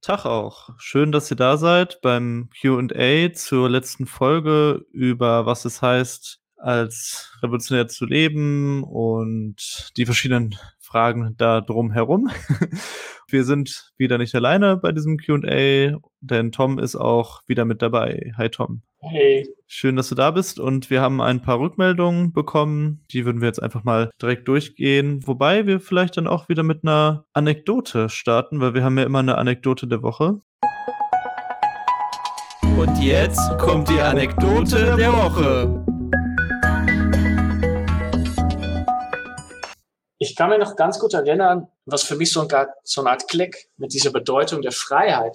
Tag auch. Schön, dass ihr da seid beim Q&A zur letzten Folge über was es heißt, als revolutionär zu leben und die verschiedenen Fragen da drum herum. Wir sind wieder nicht alleine bei diesem Q&A, denn Tom ist auch wieder mit dabei. Hi Tom. Hey. Schön, dass du da bist und wir haben ein paar Rückmeldungen bekommen. Die würden wir jetzt einfach mal direkt durchgehen. Wobei wir vielleicht dann auch wieder mit einer Anekdote starten, weil wir haben ja immer eine Anekdote der Woche. Und jetzt kommt die Anekdote der Woche. Ich kann mir noch ganz gut erinnern, was für mich so eine Art Klick mit dieser Bedeutung der Freiheit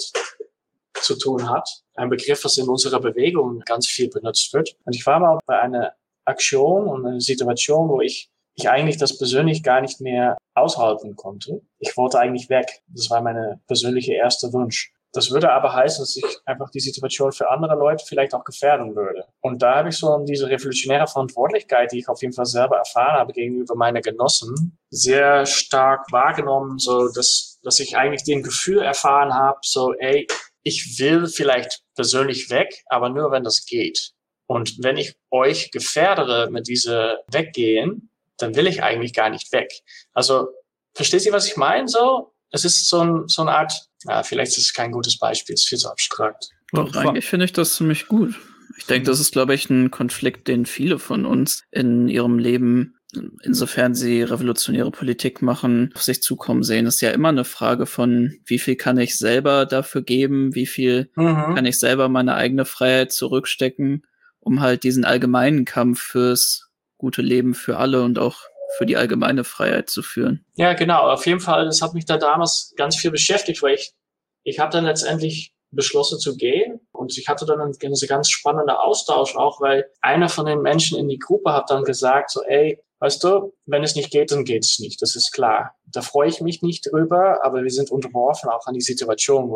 zu tun hat. Ein Begriff, was in unserer Bewegung ganz viel benutzt wird. Und ich war mal bei einer Aktion und einer Situation, wo ich eigentlich das persönlich gar nicht mehr aushalten konnte. Ich wollte eigentlich weg. Das war meine persönliche erste Wunsch. Das würde aber heißen, dass ich einfach die Situation für andere Leute vielleicht auch gefährden würde. Und da habe ich so diese revolutionäre Verantwortlichkeit, die ich auf jeden Fall selber erfahren habe gegenüber meinen Genossen, sehr stark wahrgenommen, so dass ich eigentlich den Gefühl erfahren habe, so, ey, ich will vielleicht persönlich weg, aber nur, wenn das geht. Und wenn ich euch gefährdere mit diese Weggehen, dann will ich eigentlich gar nicht weg. Also, versteht ihr, was ich meine? So, es ist so eine Art, vielleicht ist es kein gutes Beispiel, es ist viel zu abstrakt. Doch, eigentlich finde ich das ziemlich gut. Ich denke, das ist, glaube ich, ein Konflikt, den viele von uns in ihrem Leben, insofern sie revolutionäre Politik machen, auf sich zukommen sehen. Es ist ja immer eine Frage von, wie viel kann ich selber dafür geben, wie viel kann ich selber meine eigene Freiheit zurückstecken, um halt diesen allgemeinen Kampf fürs gute Leben für alle und auch für die allgemeine Freiheit zu führen. Ja, genau. Auf jeden Fall, das hat mich da damals ganz viel beschäftigt, weil ich habe dann letztendlich beschlossen zu gehen und ich hatte dann einen ganz spannenden Austausch auch, weil einer von den Menschen in die Gruppe hat dann gesagt so, ey, weißt du, wenn es nicht geht, dann geht es nicht, das ist klar. Da freue ich mich nicht drüber, aber wir sind unterworfen auch an die Situation,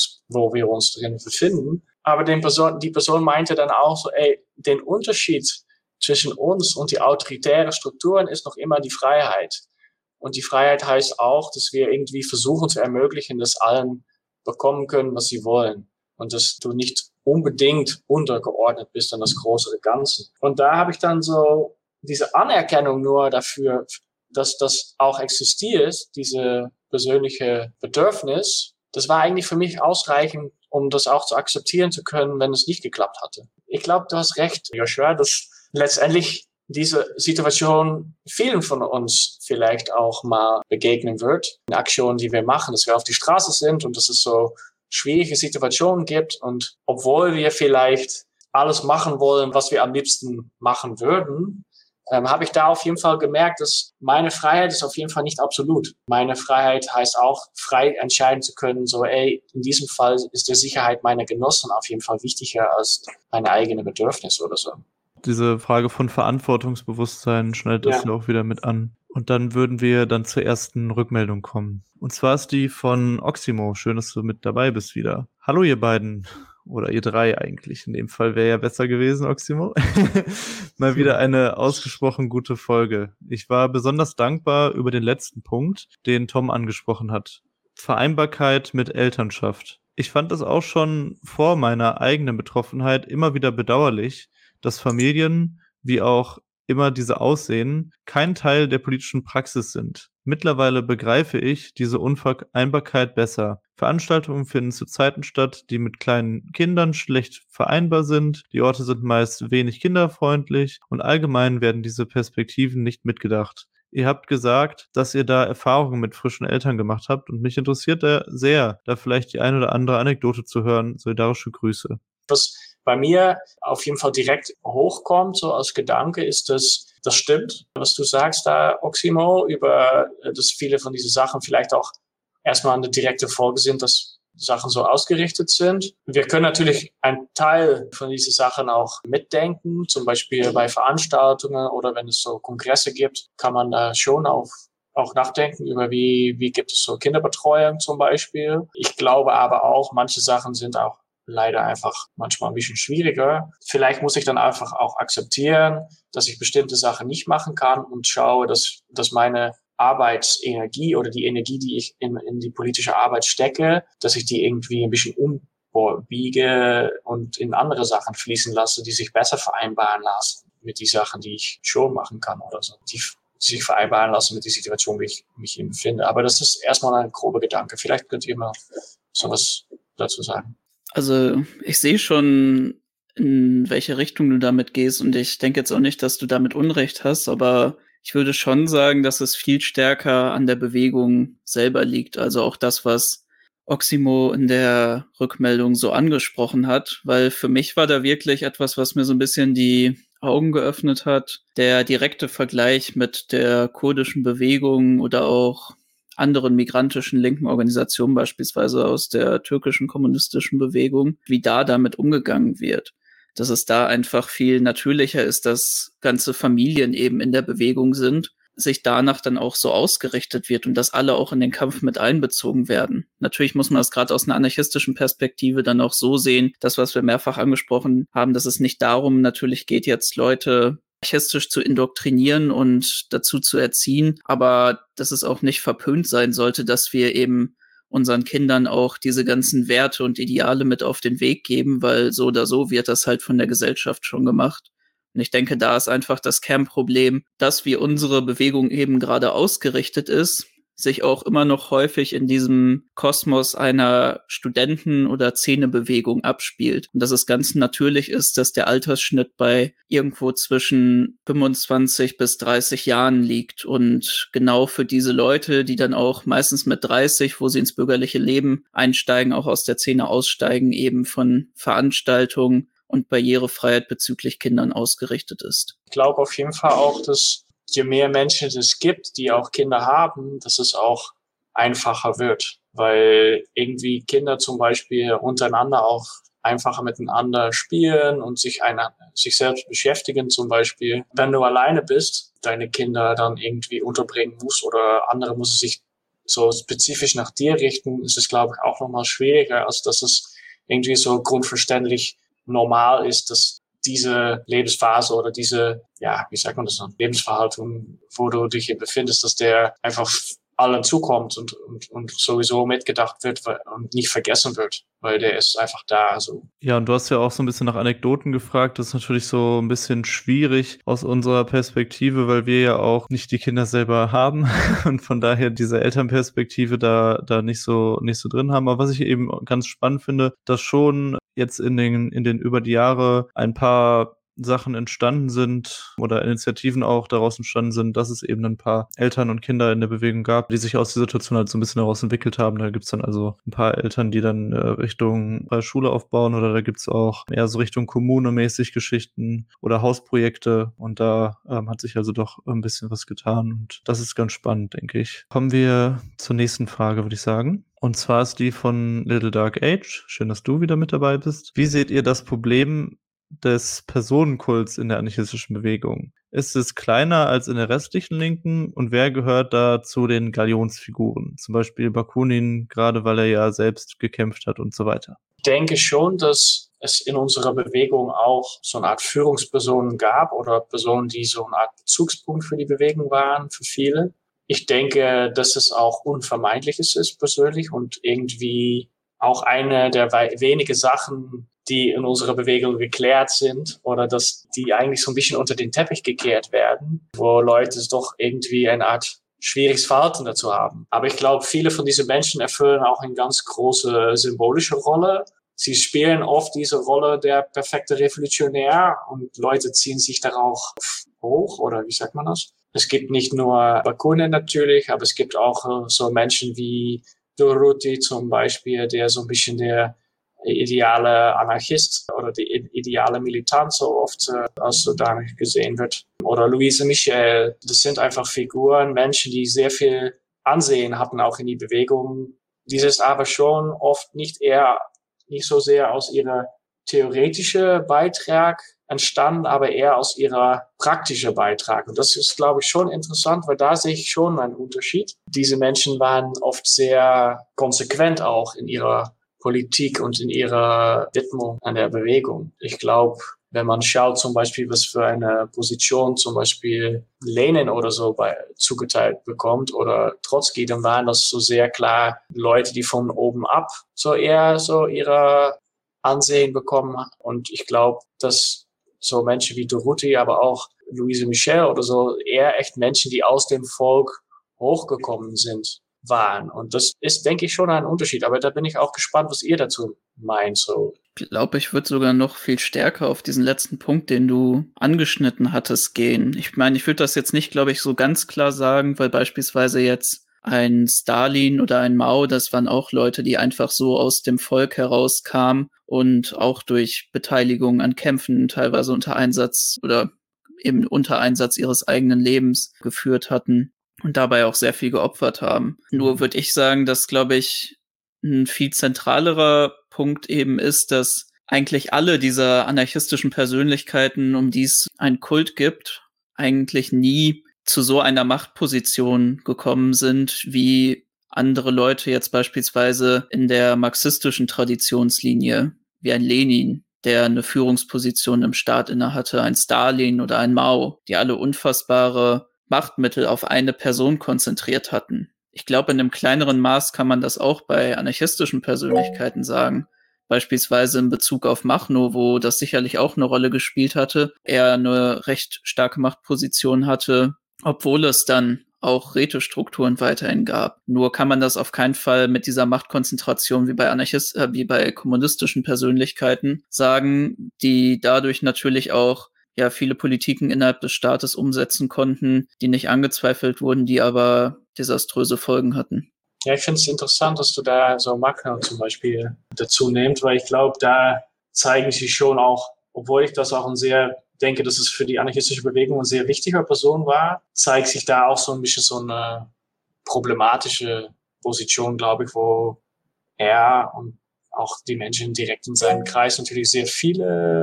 wo wir uns drin befinden. Aber die Person meinte dann auch so, ey, den Unterschied zwischen uns und die autoritären Strukturen ist noch immer die Freiheit. Und die Freiheit heißt auch, dass wir irgendwie versuchen zu ermöglichen, dass allen bekommen können, was sie wollen. Und dass du nicht unbedingt untergeordnet bist an das größere Ganze. Und da habe ich dann so diese Anerkennung nur dafür, dass das auch existiert, diese persönliche Bedürfnis. Das war eigentlich für mich ausreichend, um das auch zu akzeptieren zu können, wenn es nicht geklappt hatte. Ich glaube, du hast recht, Joshua, dass letztendlich diese Situation vielen von uns vielleicht auch mal begegnen wird. In Aktionen, die wir machen, dass wir auf die Straße sind und dass es so schwierige Situationen gibt. Und obwohl wir vielleicht alles machen wollen, was wir am liebsten machen würden, habe ich da auf jeden Fall gemerkt, dass meine Freiheit ist auf jeden Fall nicht absolut. Meine Freiheit heißt auch, frei entscheiden zu können, so, ey, in diesem Fall ist die Sicherheit meiner Genossen auf jeden Fall wichtiger als meine eigene Bedürfnis oder so. Diese Frage von Verantwortungsbewusstsein schneidet das ja auch wieder mit an. Und dann würden wir dann zur ersten Rückmeldung kommen. Und zwar ist die von Oximo. Schön, dass du mit dabei bist wieder. Hallo ihr beiden. Oder ihr drei eigentlich. In dem Fall wäre ja besser gewesen, Oximo. Mal wieder eine ausgesprochen gute Folge. Ich war besonders dankbar über den letzten Punkt, den Tom angesprochen hat. Vereinbarkeit mit Elternschaft. Ich fand das auch schon vor meiner eigenen Betroffenheit immer wieder bedauerlich, dass Familien, wie auch immer diese aussehen, kein Teil der politischen Praxis sind. Mittlerweile begreife ich diese Unvereinbarkeit besser. Veranstaltungen finden zu Zeiten statt, die mit kleinen Kindern schlecht vereinbar sind. Die Orte sind meist wenig kinderfreundlich und allgemein werden diese Perspektiven nicht mitgedacht. Ihr habt gesagt, dass ihr da Erfahrungen mit frischen Eltern gemacht habt und mich interessiert da sehr, da vielleicht die eine oder andere Anekdote zu hören. Solidarische Grüße. Was bei mir auf jeden Fall direkt hochkommt, so als Gedanke, ist, dass das stimmt, was du sagst da, Oximo, über, dass viele von diesen Sachen vielleicht auch erstmal eine direkte Folge sind, dass Sachen so ausgerichtet sind. Wir können natürlich einen Teil von diesen Sachen auch mitdenken, zum Beispiel bei Veranstaltungen oder wenn es so Kongresse gibt, kann man da schon auch nachdenken über wie gibt es so Kinderbetreuung zum Beispiel. Ich glaube aber auch, manche Sachen sind auch leider einfach manchmal ein bisschen schwieriger. Vielleicht muss ich dann einfach auch akzeptieren, dass ich bestimmte Sachen nicht machen kann und schaue, dass meine Arbeitsenergie oder die Energie, die ich in die politische Arbeit stecke, dass ich die irgendwie ein bisschen umbiege und in andere Sachen fließen lasse, die sich besser vereinbaren lassen mit die Sachen, die ich schon machen kann oder so, die sich vereinbaren lassen mit der Situation, wie ich mich eben befinde. Aber das ist erstmal ein grober Gedanke. Vielleicht könnt ihr mal sowas dazu sagen. Also ich sehe schon, in welche Richtung du damit gehst, und ich denke jetzt auch nicht, dass du damit Unrecht hast, aber ich würde schon sagen, dass es viel stärker an der Bewegung selber liegt. Also auch das, was Oximo in der Rückmeldung so angesprochen hat, weil für mich war da wirklich etwas, was mir so ein bisschen die Augen geöffnet hat. Der direkte Vergleich mit der kurdischen Bewegung oder auch anderen migrantischen linken Organisationen, beispielsweise aus der türkischen kommunistischen Bewegung, wie da damit umgegangen wird. Dass es da einfach viel natürlicher ist, dass ganze Familien eben in der Bewegung sind, sich danach dann auch so ausgerichtet wird und dass alle auch in den Kampf mit einbezogen werden. Natürlich muss man das gerade aus einer anarchistischen Perspektive dann auch so sehen, das, was wir mehrfach angesprochen haben, dass es nicht darum natürlich geht, jetzt Leute anarchistisch zu indoktrinieren und dazu zu erziehen, aber dass es auch nicht verpönt sein sollte, dass wir eben unseren Kindern auch diese ganzen Werte und Ideale mit auf den Weg geben, weil so oder so wird das halt von der Gesellschaft schon gemacht. Und ich denke, da ist einfach das Kernproblem, dass wie unsere Bewegung eben gerade ausgerichtet ist, sich auch immer noch häufig in diesem Kosmos einer Studenten- oder Szenebewegung abspielt. Und dass es ganz natürlich ist, dass der Altersschnitt bei irgendwo zwischen 25 bis 30 Jahren liegt. Und genau für diese Leute, die dann auch meistens mit 30, wo sie ins bürgerliche Leben einsteigen, auch aus der Szene aussteigen, eben von Veranstaltungen und Barrierefreiheit bezüglich Kindern ausgerichtet ist. Ich glaube auf jeden Fall auch, dass je mehr Menschen es gibt, die auch Kinder haben, dass es auch einfacher wird. Weil irgendwie Kinder zum Beispiel untereinander auch einfacher miteinander spielen und sich selbst beschäftigen zum Beispiel. Wenn du alleine bist, deine Kinder dann irgendwie unterbringen musst oder andere müssen sich so spezifisch nach dir richten, ist es, glaube ich, auch nochmal schwieriger, als dass es irgendwie so grundverständlich normal ist, dass diese Lebensphase oder diese, ja, wie sagt man das noch, Lebensverhaltung, wo du dich hier befindest, dass der einfach allen zukommt und sowieso mitgedacht wird und nicht vergessen wird, weil der ist einfach da. So. Ja, und du hast ja auch so ein bisschen nach Anekdoten gefragt. Das ist natürlich so ein bisschen schwierig aus unserer Perspektive, weil wir ja auch nicht die Kinder selber haben und von daher diese Elternperspektive da nicht so drin haben. Aber was ich eben ganz spannend finde, dass schon jetzt in den über die Jahre ein paar Sachen entstanden sind oder Initiativen auch daraus entstanden sind, dass es eben ein paar Eltern und Kinder in der Bewegung gab, die sich aus der Situation halt so ein bisschen heraus entwickelt haben. Da gibt's dann also ein paar Eltern, die dann Richtung Schule aufbauen oder da gibt's auch eher so Richtung Kommune mäßig Geschichten oder Hausprojekte und da hat sich also doch ein bisschen was getan und das ist ganz spannend, denke ich. Kommen wir zur nächsten Frage, würde ich sagen. Und zwar ist die von Little Dark Age. Schön, dass du wieder mit dabei bist. Wie seht ihr das Problem des Personenkults in der anarchistischen Bewegung? Ist es kleiner als in der restlichen Linken und wer gehört da zu den Galionsfiguren? Zum Beispiel Bakunin, gerade weil er ja selbst gekämpft hat und so weiter. Ich denke schon, dass es in unserer Bewegung auch so eine Art Führungspersonen gab oder Personen, die so eine Art Bezugspunkt für die Bewegung waren, für viele. Ich denke, dass es auch Unvermeidliches ist persönlich und irgendwie auch eine der wenigen Sachen, die in unserer Bewegung geklärt sind oder dass die eigentlich so ein bisschen unter den Teppich gekehrt werden, wo Leute doch irgendwie eine Art schwieriges Verhalten dazu haben. Aber ich glaube, viele von diesen Menschen erfüllen auch eine ganz große symbolische Rolle. Sie spielen oft diese Rolle der perfekte Revolutionär und Leute ziehen sich darauf hoch oder wie sagt man das? Es gibt nicht nur Bakunin natürlich, aber es gibt auch so Menschen wie Durruti zum Beispiel, der so ein bisschen der ideale Anarchist oder die ideale Militant so oft als so damit gesehen wird. Oder Louise Michel. Das sind einfach Figuren, Menschen, die sehr viel Ansehen hatten auch in die Bewegung. Dieses aber schon oft nicht so sehr aus ihrer theoretische Beitrag entstanden, aber eher aus ihrer praktischen Beitrag. Und das ist, glaube ich, schon interessant, weil da sehe ich schon einen Unterschied. Diese Menschen waren oft sehr konsequent auch in ihrer Politik und in ihrer Widmung an der Bewegung. Ich glaube, wenn man schaut zum Beispiel, was für eine Position zum Beispiel Lenin oder so zugeteilt bekommt oder Trotzki, dann waren das so sehr klar Leute, die von oben ab so eher so ihre Ansehen bekommen. Und ich glaube, dass so Menschen wie Durruti, aber auch Louise Michel oder so eher echt Menschen, die aus dem Volk hochgekommen sind, waren. Und das ist, denke ich, schon ein Unterschied. Aber da bin ich auch gespannt, was ihr dazu meint. So. Ich glaube, ich würde sogar noch viel stärker auf diesen letzten Punkt, den du angeschnitten hattest, gehen. Ich meine, ich würde das jetzt nicht, glaube ich, so ganz klar sagen, weil beispielsweise jetzt ein Stalin oder ein Mao, das waren auch Leute, die einfach so aus dem Volk herauskamen und auch durch Beteiligung an Kämpfen teilweise unter Einsatz oder eben unter Einsatz ihres eigenen Lebens geführt hatten und dabei auch sehr viel geopfert haben. Nur würde ich sagen, dass, glaube ich, ein viel zentralerer Punkt eben ist, dass eigentlich alle dieser anarchistischen Persönlichkeiten, um die es einen Kult gibt, eigentlich nie zu so einer Machtposition gekommen sind, wie andere Leute jetzt beispielsweise in der marxistischen Traditionslinie, wie ein Lenin, der eine Führungsposition im Staat innehatte, ein Stalin oder ein Mao, die alle unfassbare Machtmittel auf eine Person konzentriert hatten. Ich glaube, in einem kleineren Maß kann man das auch bei anarchistischen Persönlichkeiten sagen. Beispielsweise in Bezug auf Machno, wo das sicherlich auch eine Rolle gespielt hatte. Er eine recht starke Machtposition hatte, obwohl es dann auch Rätestrukturen weiterhin gab. Nur kann man das auf keinen Fall mit dieser Machtkonzentration wie bei kommunistischen Persönlichkeiten sagen, die dadurch natürlich auch viele Politiken innerhalb des Staates umsetzen konnten, die nicht angezweifelt wurden, die aber desaströse Folgen hatten. Ja, ich finde es interessant, dass du da so Machno zum Beispiel dazu nimmst, weil ich glaube, da zeigen sie schon auch, obwohl ich das auch denke, dass es für die anarchistische Bewegung eine sehr wichtige Person war, zeigt sich da auch so ein bisschen so eine problematische Position, glaube ich, wo er und auch die Menschen direkt in seinem Kreis natürlich sehr viel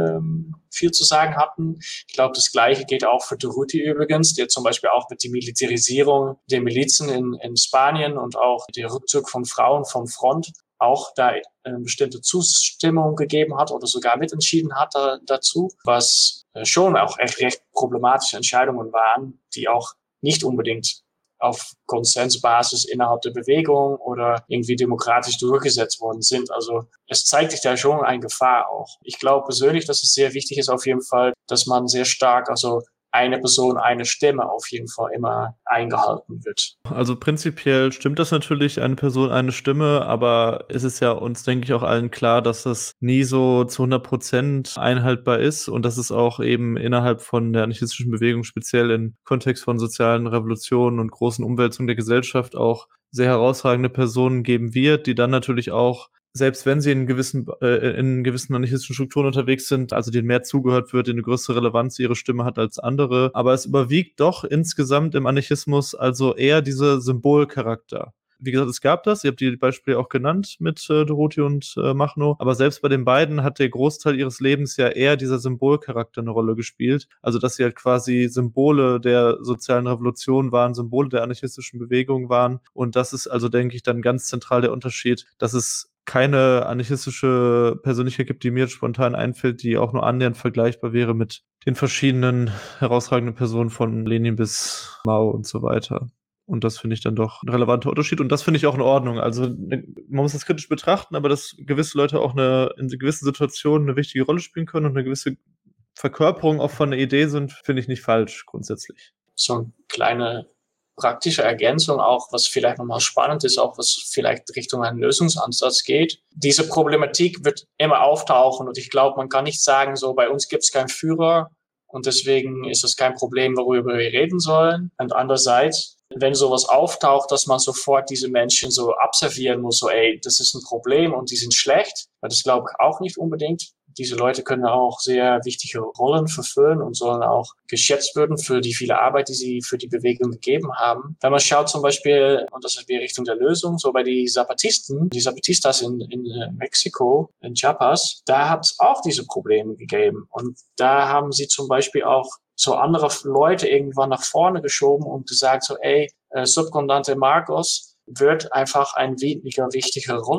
zu sagen hatten. Ich glaube, das Gleiche geht auch für Durruti übrigens, der zum Beispiel auch mit der Militarisierung der Milizen in Spanien und auch der Rückzug von Frauen vom Front auch da eine bestimmte Zustimmung gegeben hat oder sogar mitentschieden hat dazu, was schon auch echt recht problematische Entscheidungen waren, die auch nicht unbedingt auf Konsensbasis innerhalb der Bewegung oder irgendwie demokratisch durchgesetzt worden sind. Also es zeigt sich da schon eine Gefahr auch. Ich glaube persönlich, dass es sehr wichtig ist auf jeden Fall, dass man sehr stark, also eine Person, eine Stimme auf jeden Fall immer eingehalten wird. Also prinzipiell stimmt das natürlich, eine Person, eine Stimme, aber es ist ja uns, denke ich, auch allen klar, dass das nie so zu 100% einhaltbar ist und dass es auch eben innerhalb von der anarchistischen Bewegung, speziell im Kontext von sozialen Revolutionen und großen Umwälzungen der Gesellschaft auch sehr herausragende Personen geben wird, die dann natürlich auch, selbst wenn sie in gewissen anarchistischen Strukturen unterwegs sind, also denen mehr zugehört wird, denen eine größere Relevanz ihre Stimme hat als andere. Aber es überwiegt doch insgesamt im Anarchismus also eher dieser Symbolcharakter. Wie gesagt, es gab das, ihr habt die Beispiele auch genannt mit Durruti und Machno, aber selbst bei den beiden hat der Großteil ihres Lebens ja eher dieser Symbolcharakter eine Rolle gespielt. Also dass sie halt quasi Symbole der sozialen Revolution waren, Symbole der anarchistischen Bewegung waren. Und das ist also, denke ich, dann ganz zentral der Unterschied, dass es keine anarchistische Persönlichkeit gibt, die mir spontan einfällt, die auch nur annähernd vergleichbar wäre mit den verschiedenen herausragenden Personen von Lenin bis Mao und so weiter. Und das finde ich dann doch ein relevanter Unterschied. Und das finde ich auch in Ordnung. Also man muss das kritisch betrachten, aber dass gewisse Leute auch in gewissen Situationen eine wichtige Rolle spielen können und eine gewisse Verkörperung auch von einer Idee sind, finde ich nicht falsch grundsätzlich. So eine kleine praktische Ergänzung auch, was vielleicht nochmal spannend ist, auch was vielleicht Richtung einen Lösungsansatz geht. Diese Problematik wird immer auftauchen und ich glaube, man kann nicht sagen, so bei uns gibt es keinen Führer und deswegen ist es kein Problem, worüber wir reden sollen. Und andererseits, wenn sowas auftaucht, dass man sofort diese Menschen so observieren muss, so das ist ein Problem und die sind schlecht, weil das glaube ich auch nicht unbedingt. Diese Leute können auch sehr wichtige Rollen verfüllen und sollen auch geschätzt werden für die viele Arbeit, die sie für die Bewegung gegeben haben. Wenn man schaut zum Beispiel, und das ist die Richtung der Lösung, so bei die Zapatistas in Mexiko, in Chiapas, da hat es auch diese Probleme gegeben. Und da haben sie zum Beispiel auch so andere Leute irgendwann nach vorne geschoben und gesagt so, Subcomandante Marcos wird einfach eine weniger wichtige Rolle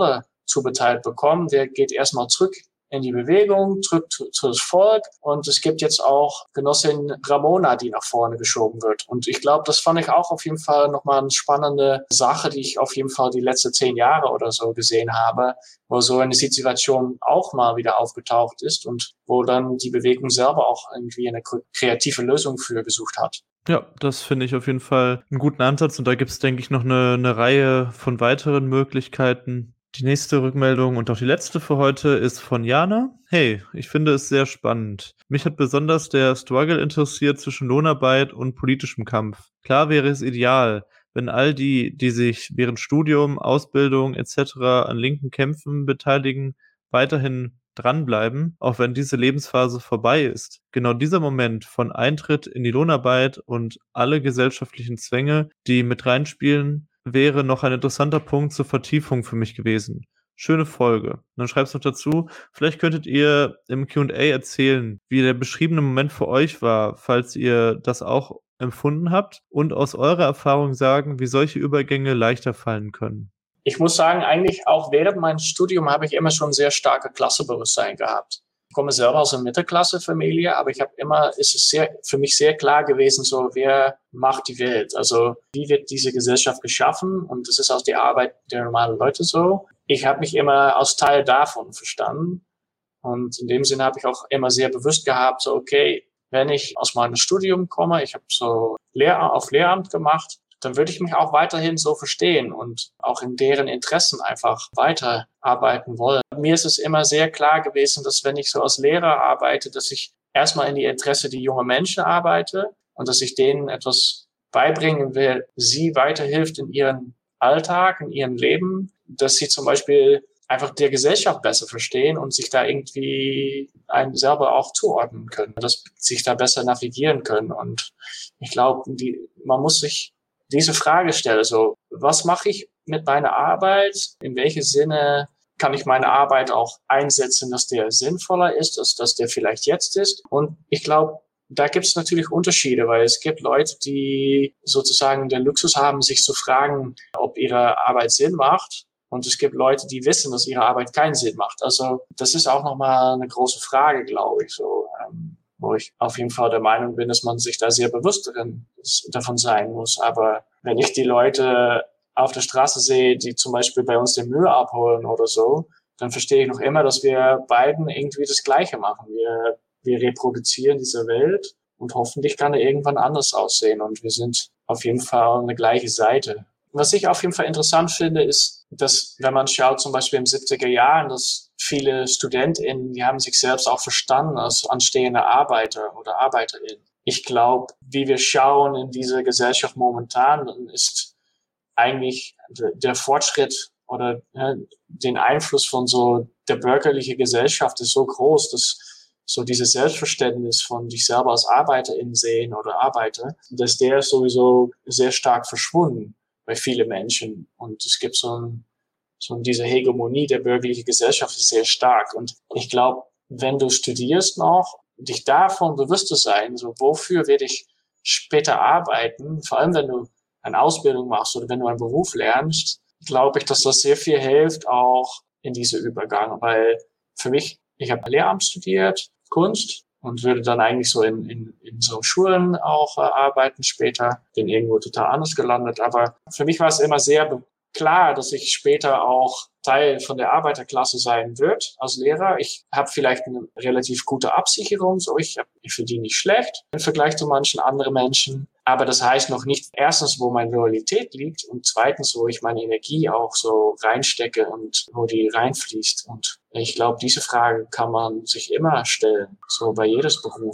zugeteilt bekommen, der geht erstmal zurück in die Bewegung, zurück zu das Volk. Und es gibt jetzt auch Genossin Ramona, die nach vorne geschoben wird. Und ich glaube, das fand ich auch auf jeden Fall nochmal eine spannende Sache, die ich auf jeden Fall die letzten 10 Jahre oder so gesehen habe, wo so eine Situation auch mal wieder aufgetaucht ist und wo dann die Bewegung selber auch irgendwie eine kreative Lösung für gesucht hat. Ja, das finde ich auf jeden Fall einen guten Ansatz und da gibt es, denke ich, noch eine Reihe von weiteren Möglichkeiten. Die nächste Rückmeldung und auch die letzte für heute ist von Jana. Hey, ich finde es sehr spannend. Mich hat besonders der Struggle interessiert zwischen Lohnarbeit und politischem Kampf. Klar wäre es ideal, wenn all die sich während Studium, Ausbildung etc. an linken Kämpfen beteiligen, weiterhin dranbleiben, auch wenn diese Lebensphase vorbei ist. Genau dieser Moment von Eintritt in die Lohnarbeit und alle gesellschaftlichen Zwänge, die mit reinspielen, wäre noch ein interessanter Punkt zur Vertiefung für mich gewesen. Schöne Folge. Und dann schreibst du noch dazu, vielleicht könntet ihr im Q&A erzählen, wie der beschriebene Moment für euch war, falls ihr das auch empfunden habt und aus eurer Erfahrung sagen, wie solche Übergänge leichter fallen können. Ich muss sagen, eigentlich auch während meinem Studium habe ich immer schon sehr starke Klassebewusstsein gehabt. Ich komme selber aus einer Mittelklasse-Familie, aber ist es für mich sehr klar gewesen, so, wer macht die Welt? Also, wie wird diese Gesellschaft geschaffen? Und das ist auch die Arbeit der normalen Leute so. Ich habe mich immer als Teil davon verstanden. Und in dem Sinne habe ich auch immer sehr bewusst gehabt, so, okay, wenn ich aus meinem Studium komme, ich habe so auf Lehramt gemacht, dann würde ich mich auch weiterhin so verstehen und auch in deren Interessen einfach weiterarbeiten wollen. Mir ist es immer sehr klar gewesen, dass wenn ich so als Lehrer arbeite, dass ich erstmal in die Interesse der jungen Menschen arbeite und dass ich denen etwas beibringen will, sie weiterhilft in ihrem Alltag, in ihrem Leben, dass sie zum Beispiel einfach der Gesellschaft besser verstehen und sich da irgendwie einen selber auch zuordnen können, dass sich da besser navigieren können. Und ich glaube, man muss sich diese Frage stellen, so, was mache ich mit meiner Arbeit? In welchem Sinne kann ich meine Arbeit auch einsetzen, dass der sinnvoller ist, als dass der vielleicht jetzt ist? Und ich glaube, da gibt es natürlich Unterschiede, weil es gibt Leute, die sozusagen den Luxus haben, sich zu fragen, ob ihre Arbeit Sinn macht. Und es gibt Leute, die wissen, dass ihre Arbeit keinen Sinn macht. Also das ist auch nochmal eine große Frage, glaube ich, so, wo ich auf jeden Fall der Meinung bin, dass man sich da sehr bewusst davon sein muss. Aber wenn ich die Leute auf der Straße sehe, die zum Beispiel bei uns den Müll abholen oder so, dann verstehe ich noch immer, dass wir beiden irgendwie das Gleiche machen. Wir reproduzieren diese Welt und hoffentlich kann er irgendwann anders aussehen. Und wir sind auf jeden Fall eine gleiche Seite. Was ich auf jeden Fall interessant finde, ist, dass wenn man schaut, zum Beispiel in den 70er Jahren, dass viele StudentInnen, die haben sich selbst auch verstanden als anstehende Arbeiter oder ArbeiterInnen. Ich glaube, wie wir schauen in diese Gesellschaft momentan, ist eigentlich der Fortschritt oder den Einfluss von so der bürgerlichen Gesellschaft ist so groß, dass so dieses Selbstverständnis von dich selber als ArbeiterInnen sehen oder Arbeiter, dass der ist sowieso sehr stark verschwunden bei vielen Menschen. Und es gibt so diese Hegemonie der bürgerlichen Gesellschaft ist sehr stark. Und ich glaube, wenn du studierst noch, dich davon bewusst zu sein, so wofür werde ich später arbeiten, vor allem wenn du eine Ausbildung machst oder wenn du einen Beruf lernst, glaube ich, dass das sehr viel hilft auch in diese Übergang. Weil für mich, ich habe Lehramt studiert, Kunst, und würde dann eigentlich so in so Schulen auch arbeiten später. Bin irgendwo total anders gelandet. Aber für mich war es immer sehr klar, dass ich später auch Teil von der Arbeiterklasse sein wird als Lehrer. Ich habe vielleicht eine relativ gute Absicherung, so ich verdiene nicht schlecht im Vergleich zu manchen anderen Menschen. Aber das heißt noch nicht erstens, wo meine Loyalität liegt und zweitens, wo ich meine Energie auch so reinstecke und wo die reinfließt. Und ich glaube, diese Frage kann man sich immer stellen, so bei jeder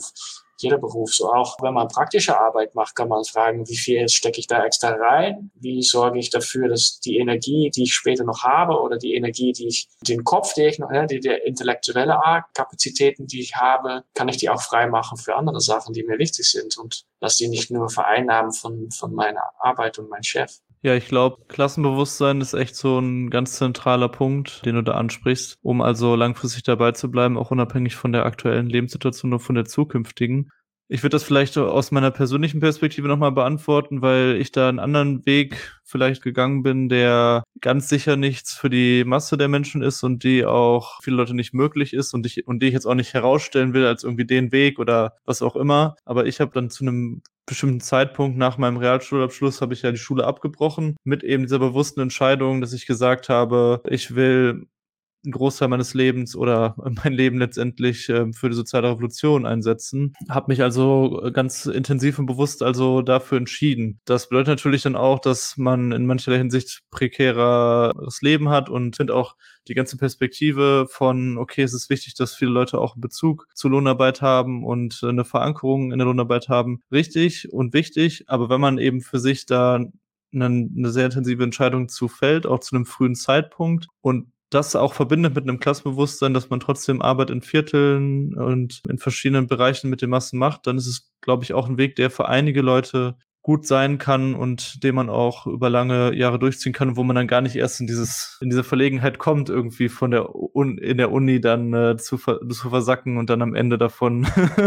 Beruf, so auch wenn man praktische Arbeit macht, kann man fragen, wie viel stecke ich da extra rein? Wie sorge ich dafür, dass die Energie, die ich später noch habe oder die Energie, den Kopf, die intellektuelle Kapazitäten, die ich habe, kann ich die auch frei machen für andere Sachen, die mir wichtig sind und lass die nicht nur vereinnahmen von meiner Arbeit und meinem Chef. Ja, ich glaube, Klassenbewusstsein ist echt so ein ganz zentraler Punkt, den du da ansprichst, um also langfristig dabei zu bleiben, auch unabhängig von der aktuellen Lebenssituation und von der zukünftigen. Ich würde das vielleicht aus meiner persönlichen Perspektive nochmal beantworten, weil ich da einen anderen Weg vielleicht gegangen bin, der ganz sicher nichts für die Masse der Menschen ist und die auch viele Leute nicht möglich ist und die ich jetzt auch nicht herausstellen will als irgendwie den Weg oder was auch immer. Aber ich habe dann zu einem bestimmten Zeitpunkt nach meinem Realschulabschluss habe ich ja die Schule abgebrochen mit eben dieser bewussten Entscheidung, dass ich gesagt habe, ich will einen Großteil meines Lebens oder mein Leben letztendlich für die soziale Revolution einsetzen. Habe mich also ganz intensiv und bewusst also dafür entschieden. Das bedeutet natürlich dann auch, dass man in mancherlei Hinsicht prekäres Leben hat und finde auch die ganze Perspektive von, okay, es ist wichtig, dass viele Leute auch einen Bezug zu Lohnarbeit haben und eine Verankerung in der Lohnarbeit haben, richtig und wichtig. Aber wenn man eben für sich da eine sehr intensive Entscheidung zu fällt, auch zu einem frühen Zeitpunkt und das auch verbindet mit einem Klassenbewusstsein, dass man trotzdem Arbeit in Vierteln und in verschiedenen Bereichen mit den Massen macht, dann ist es, glaube ich, auch ein Weg, der für einige Leute gut sein kann und den man auch über lange Jahre durchziehen kann, wo man dann gar nicht erst in diese Verlegenheit kommt, irgendwie in der Uni dann zu versacken und dann am Ende davon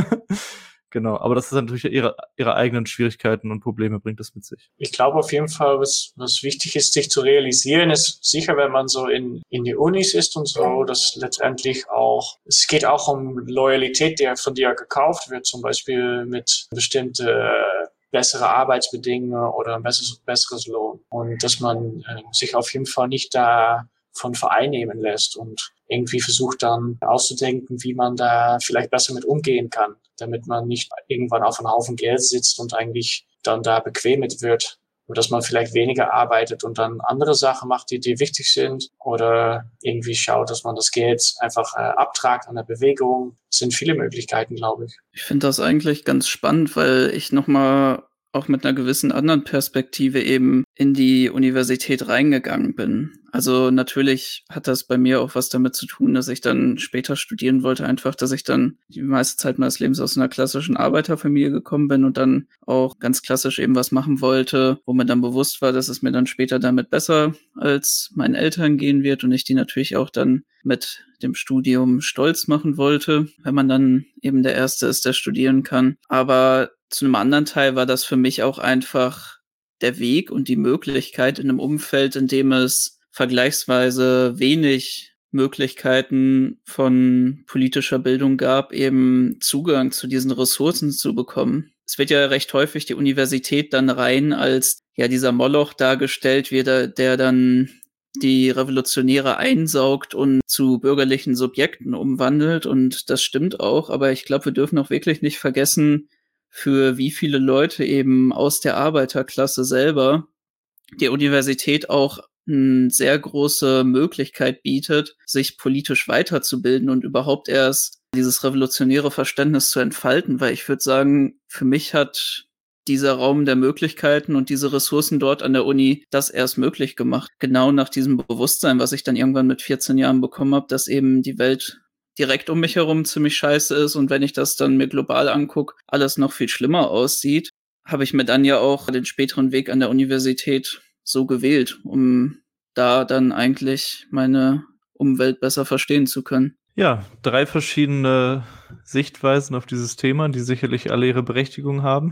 genau, aber das ist natürlich ihre eigenen Schwierigkeiten und Probleme bringt das mit sich. Ich glaube auf jeden Fall, was wichtig ist, sich zu realisieren, ist sicher, wenn man so in die Unis ist und so, dass letztendlich auch, es geht auch um Loyalität, die von dir gekauft wird, zum Beispiel mit bestimmte bessere Arbeitsbedingungen oder ein besseres Lohn. Und dass man sich auf jeden Fall nicht davon vereinnehmen lässt und irgendwie versucht dann auszudenken, wie man da vielleicht besser mit umgehen kann, damit man nicht irgendwann auf einem Haufen Geld sitzt und eigentlich dann da bequemet wird. Und dass man vielleicht weniger arbeitet und dann andere Sachen macht, die wichtig sind. Oder irgendwie schaut, dass man das Geld einfach abtragt an der Bewegung. Es sind viele Möglichkeiten, glaube ich. Ich finde das eigentlich ganz spannend, weil ich nochmal auch mit einer gewissen anderen Perspektive eben in die Universität reingegangen bin. Also natürlich hat das bei mir auch was damit zu tun, dass ich dann später studieren wollte, einfach, dass ich dann die meiste Zeit meines Lebens aus einer klassischen Arbeiterfamilie gekommen bin und dann auch ganz klassisch eben was machen wollte, wo mir dann bewusst war, dass es mir dann später damit besser als meinen Eltern gehen wird und ich die natürlich auch dann mit dem Studium stolz machen wollte, wenn man dann eben der Erste ist, der studieren kann. Aber zu einem anderen Teil war das für mich auch einfach der Weg und die Möglichkeit in einem Umfeld, in dem es vergleichsweise wenig Möglichkeiten von politischer Bildung gab, eben Zugang zu diesen Ressourcen zu bekommen. Es wird ja recht häufig die Universität dann rein als ja dieser Moloch dargestellt, der dann die Revolutionäre einsaugt und zu bürgerlichen Subjekten umwandelt. Und das stimmt auch, aber ich glaube, wir dürfen auch wirklich nicht vergessen, für wie viele Leute eben aus der Arbeiterklasse selber die Universität auch eine sehr große Möglichkeit bietet, sich politisch weiterzubilden und überhaupt erst dieses revolutionäre Verständnis zu entfalten, weil ich würde sagen, für mich hat dieser Raum der Möglichkeiten und diese Ressourcen dort an der Uni das erst möglich gemacht. Genau nach diesem Bewusstsein, was ich dann irgendwann mit 14 Jahren bekommen habe, dass eben die Welt direkt um mich herum ziemlich scheiße ist und wenn ich das dann mir global angucke, alles noch viel schlimmer aussieht, habe ich mir dann ja auch den späteren Weg an der Universität so gewählt, um da dann eigentlich meine Umwelt besser verstehen zu können. Ja, 3 verschiedene Sichtweisen auf dieses Thema, die sicherlich alle ihre Berechtigung haben.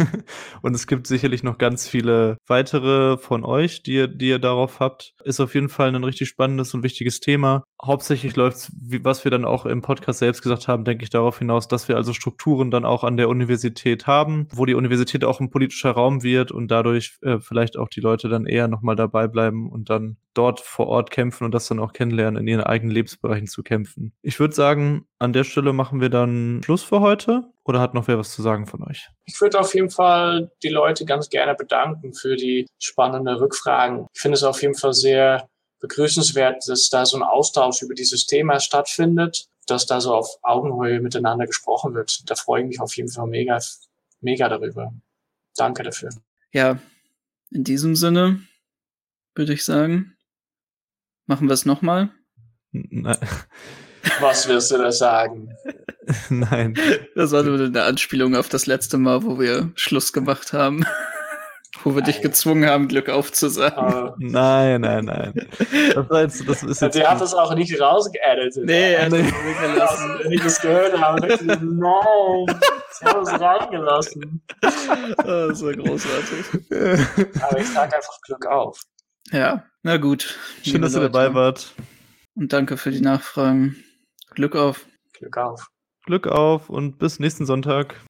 Und es gibt sicherlich noch ganz viele weitere von euch, die ihr darauf habt. Ist auf jeden Fall ein richtig spannendes und wichtiges Thema. Hauptsächlich läuft es, was wir dann auch im Podcast selbst gesagt haben, denke ich darauf hinaus, dass wir also Strukturen dann auch an der Universität haben, wo die Universität auch ein politischer Raum wird und dadurch vielleicht auch die Leute dann eher nochmal dabei bleiben und dann dort vor Ort kämpfen und das dann auch kennenlernen, in ihren eigenen Lebensbereichen zu kämpfen. Ich würde sagen, an der Stelle machen wir dann Schluss für heute. Oder hat noch wer was zu sagen von euch? Ich würde auf jeden Fall die Leute ganz gerne bedanken für die spannenden Rückfragen. Ich finde es auf jeden Fall sehr begrüßenswert, dass da so ein Austausch über dieses Thema stattfindet, dass da so auf Augenhöhe miteinander gesprochen wird. Da freue ich mich auf jeden Fall mega, mega darüber. Danke dafür. Ja, in diesem Sinne würde ich sagen, machen wir es nochmal? Nein. Was wirst du da sagen? Nein. Das war nur eine Anspielung auf das letzte Mal, wo wir Schluss gemacht haben. Wo wir dich gezwungen haben, Glück aufzusagen. Nein. Das ist jetzt der hat das auch nicht rausgeeditet. Nee, er hat das weggelassen. Wenn ich das gehört habe, dachte ich, nein. Sie haben uns reingelassen. Das war großartig. Aber ich sage einfach Glück auf. Ja, na gut. Schön, dass ihr dabei wart. Und danke für die Nachfragen. Glück auf. Glück auf. Glück auf und bis nächsten Sonntag.